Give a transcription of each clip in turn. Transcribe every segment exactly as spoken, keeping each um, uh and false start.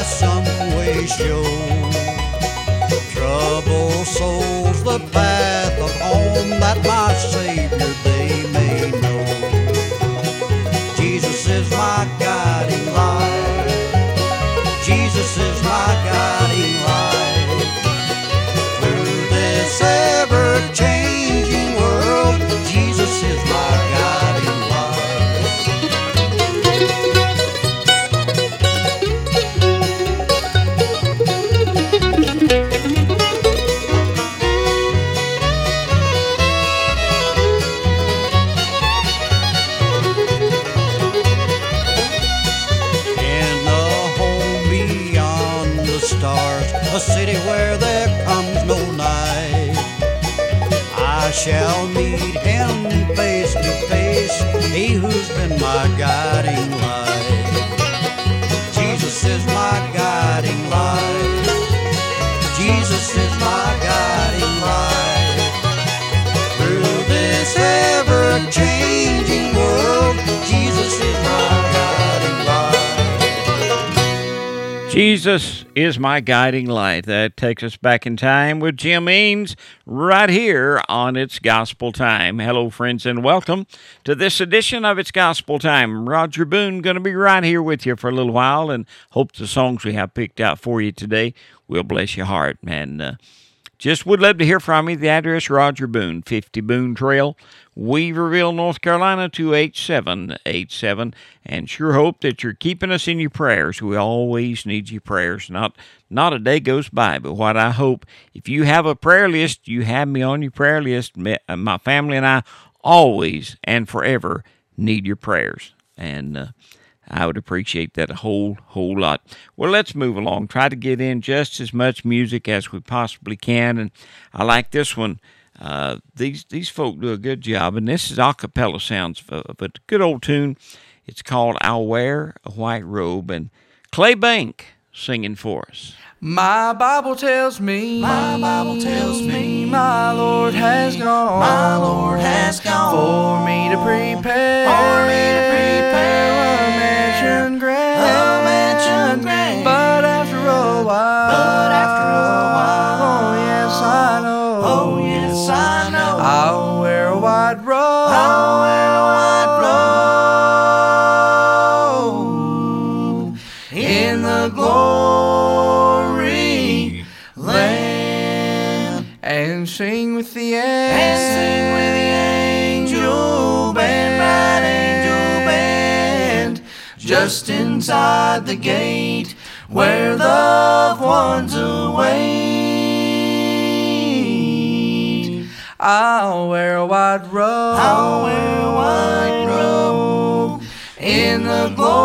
some way show. Troubled souls the path of home that my Savior they may know. Jesus is my guiding light. Jesus is my guiding light. Through this ever-changing world, Jesus is my guiding light. In the home beyond the stars, a city where there comes no night, I shall meet him face to face, he who's been my guiding light. Jesus is my guiding light. Jesus is my guiding light. Through this ever-changing world, Jesus is my guiding light. Jesus is my guiding light. That takes us back in time with Jim Eanes right here on It's Gospel Time. Hello, friends, and welcome to this edition of It's Gospel Time. Roger Boone going to be right here with you for a little while, and hope the songs we have picked out for you today will bless your heart. And uh, just would love to hear from you. The address, Roger Boone, fifty Boone Trail, Weaverville, North Carolina, two eight seven eight seven. And sure hope that you're keeping us in your prayers. We always need your prayers. Not not a day goes by, but what I hope, if you have a prayer list, you have me on your prayer list. My family and I always and forever need your prayers. And uh, I would appreciate that a whole, whole lot. Well, let's move along. Try to get in just as much music as we possibly can. And I like this one. Uh, these these folk do a good job. And this is a cappella sounds of a good old tune. It's called I'll Wear a White Robe. And Clay Bank singing for us. My Bible tells me, my Bible tells me, my Lord has gone, my Lord has gone, for me to prepare, for me to prepare a mansion grand, a mansion grand. But after a while, but after a while, oh yes I know, oh yes I know, I'll wear a white robe, I'll wear a white robe in the glory land, and sing with the and sing with the angel band, bright angel band, just inside the gate where loved ones await. I'll wear a white robe, I'll wear a white robe in the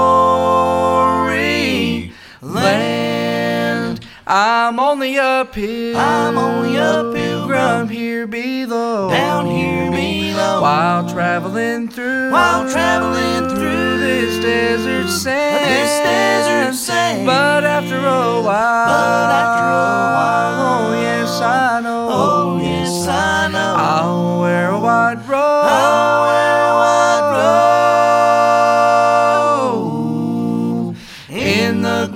glory land. I'm on the uphill, I'm on the uphill, from here below, down here below, while traveling through, while traveling through this desert sand, this desert sand. But after a while, but after a while, oh yes I know, oh yes I know, I'll wear a white robe, I'll wear a white robe in the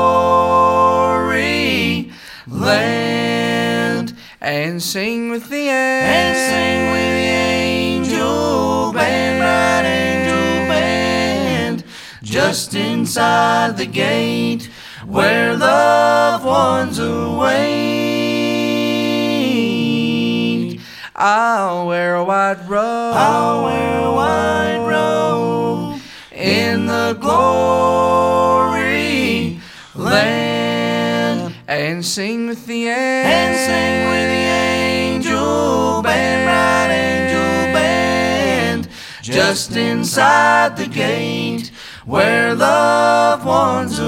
glory land, and sing with the and sing with the angel band, bright angel band, just inside the gate where loved ones await. I'll wear a white robe, I'll wear a white robe in the glory land, and sing with the and sing with the angel band, bright angel band, just inside the gate where loved ones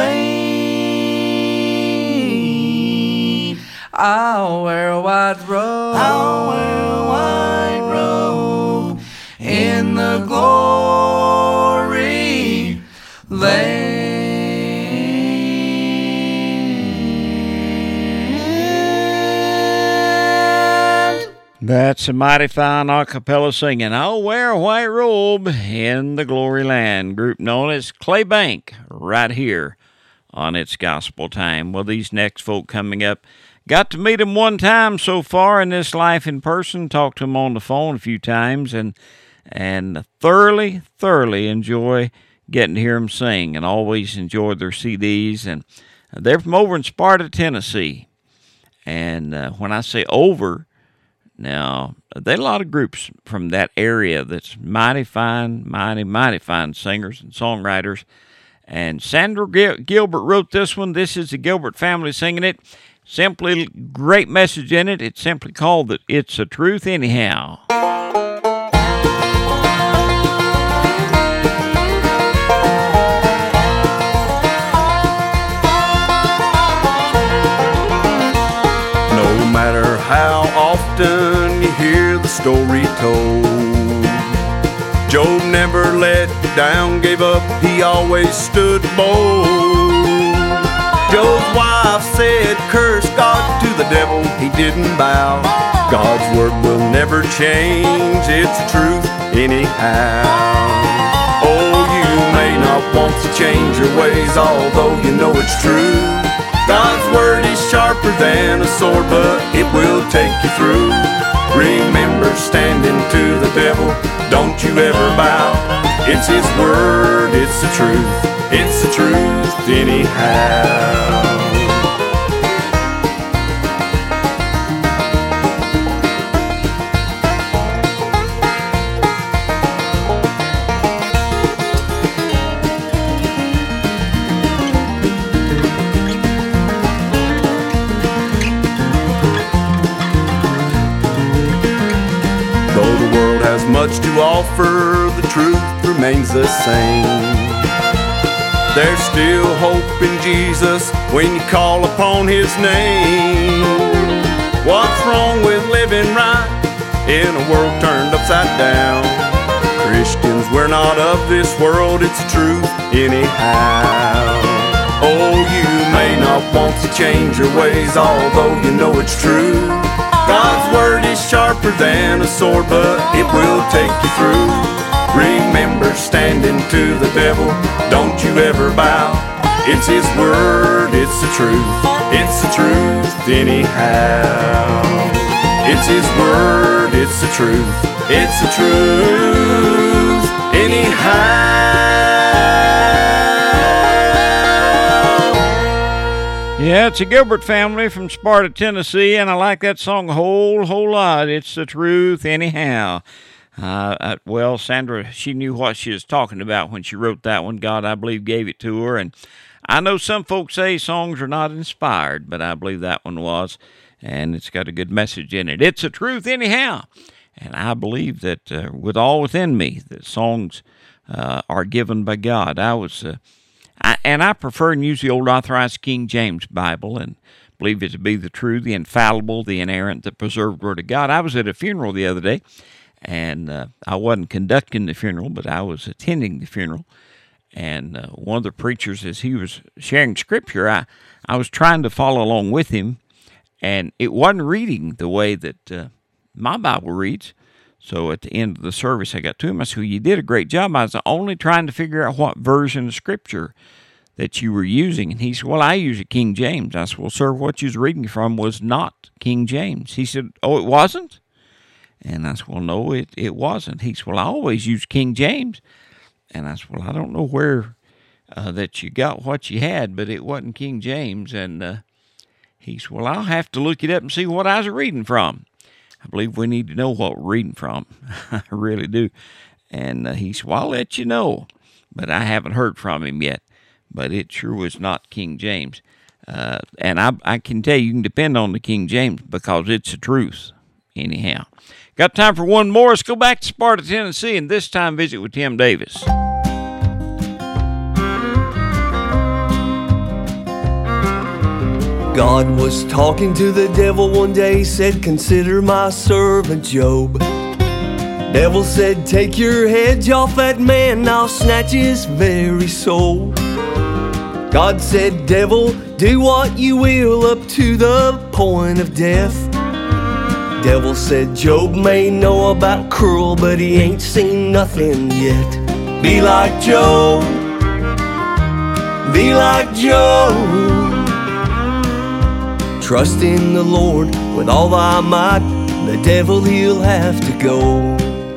await. I'll wear a white robe, I'll wear a white robe in the glory land. That's a mighty fine a cappella singing. I'll wear a white robe in the glory land. Group known as Clay Bank, right here on It's Gospel Time. Well, these next folk coming up, got to meet them one time so far in this life in person, talked to them on the phone a few times, and and thoroughly, thoroughly enjoy getting to hear them sing, and always enjoyed their C Ds. And they're from over in Sparta, Tennessee. And uh, when I say over, now, there are a lot of groups from that area that's mighty fine, mighty, mighty fine singers and songwriters. And Sandra Gil- Gilbert wrote this one. This is the Gilbert family singing it. Simply great message in it. It's simply called that It's the Truth Anyhow. No matter how often you hear the story told, Job never let down, gave up, he always stood bold. Job's wife said, curse God to the devil, he didn't bow. God's word will never change, it's the truth anyhow. Oh, you may not want to change your ways, although you know it's true. God's word is sharper than a sword, but it will take you through. Remember, standing to the devil, don't you ever bow. It's his word, it's the truth, it's the truth anyhow. Much to offer, the truth remains the same. There's still hope in Jesus when you call upon his name. What's wrong with living right in a world turned upside down? Christians, we're not of this world, it's the truth anyhow. Oh, you may not want to change your ways, although you know it's true. God's word is sharper than a sword, but it will take you through. Remember, standing to the devil, don't you ever bow. It's his word, it's the truth, it's the truth anyhow. It's his word, it's the truth, it's the truth anyhow. Yeah, it's a Gilbert family from Sparta, Tennessee, and I like that song a whole, whole lot. It's the truth anyhow. Uh, uh, well, Sandra, she knew what she was talking about when she wrote that one. God, I believe, gave it to her. And I know some folks say songs are not inspired, but I believe that one was, and it's got a good message in it. It's the truth anyhow. And I believe that uh, with all within me, that songs uh, are given by God. I was... Uh, I, and I prefer and use the Old Authorized King James Bible and believe it to be the true, the infallible, the inerrant, the preserved Word of God. I was at a funeral the other day, and uh, I wasn't conducting the funeral, but I was attending the funeral. And uh, one of the preachers, as he was sharing Scripture, I, I was trying to follow along with him, and it wasn't reading the way that uh, my Bible reads. So at the end of the service, I got to him. I said, well, you did a great job. I was only trying to figure out what version of Scripture that you were using. And he said, well, I use a King James. I said, well, sir, what you was reading from was not King James. He said, oh, it wasn't? And I said, well, no, it, it wasn't. He said, well, I always use King James. And I said, well, I don't know where uh, that you got what you had, but it wasn't King James. And uh, he said, well, I'll have to look it up and see what I was reading from. I believe we need to know what we're reading from. I really do. And uh, he said, well, I'll let you know. But I haven't heard from him yet. But it sure was not King James. Uh, and I, I can tell you, you can depend on the King James because it's the truth anyhow. Got time for one more. Let's go back to Sparta, Tennessee, and this time visit with Tim Davis. God was talking to the devil one day, said, consider my servant Job. Devil said, take your hedge off that man, I'll snatch his very soul. God said, devil, do what you will up to the point of death. Devil said, Job may know about cruel, but he ain't seen nothing yet. Be like Job, be like like Job. Trust in the Lord with all thy might, the devil he'll have to go.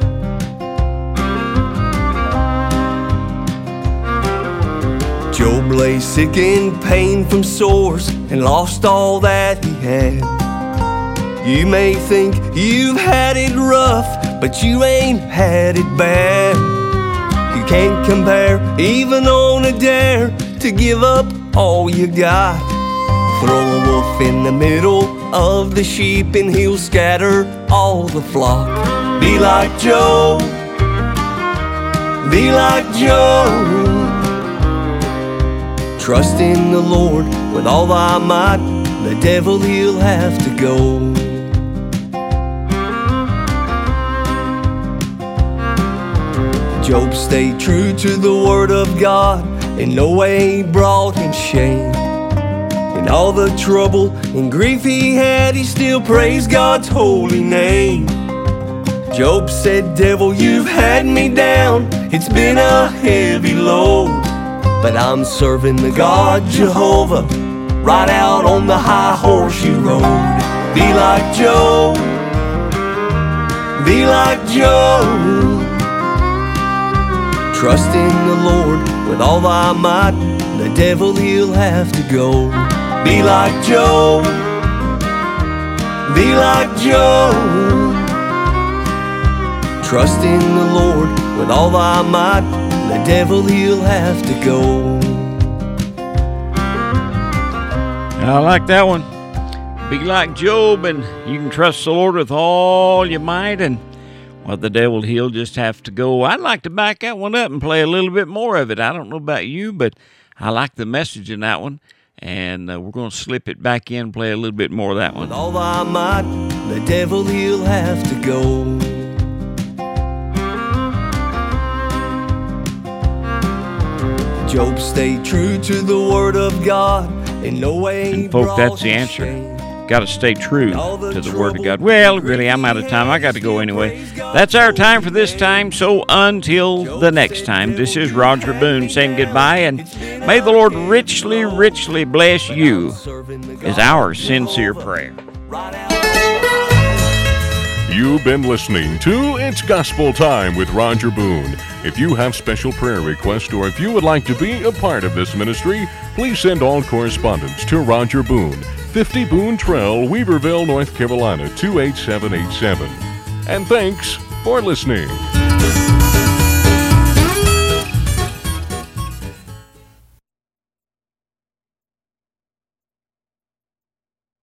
Job lay sick in pain from sores and lost all that he had. You may think you've had it rough, but you ain't had it bad. You can't compare, even on a dare, to give up all you got. Throw a wolf in the middle of the sheep and he'll scatter all the flock. Be like Job, be like Job. Trust in the Lord with all thy might, the devil he'll have to go. Job stayed true to the word of God, in no way brought him shame. In all the trouble and grief he had, he still praised God's holy name. Job said, devil, you've had me down, it's been a heavy load, but I'm serving the God Jehovah, right out on the high horse you rode. Be like Job, be like Job. Trust in the Lord with all thy might, the devil he'll have to go. Be like Job, be like Job. Trust in the Lord with all thy might, the devil he'll have to go. I like that one. Be like Job, and you can trust the Lord with all your might, and well, the devil, he'll just have to go. I'd like to back that one up and play a little bit more of it. I don't know about you, but I like the message in that one. And uh, we're going to slip it back in and play a little bit more of that one. With all thy might, the devil, he'll have to go. Job stayed true to the word of God, in no way. And folk, that's the answer. Got to stay true to the Word of God. Well, really, I'm out of time. I got to go anyway. That's our time for this time. So until the next time, this is Roger Boone saying goodbye, and may the Lord richly, richly bless you is our sincere prayer. You've been listening to It's Gospel Time with Roger Boone. If you have special prayer requests or if you would like to be a part of this ministry, please send all correspondence to Roger Boone, fifty Boone Trail, Weaverville, North Carolina, two eight seven eight seven. And thanks for listening.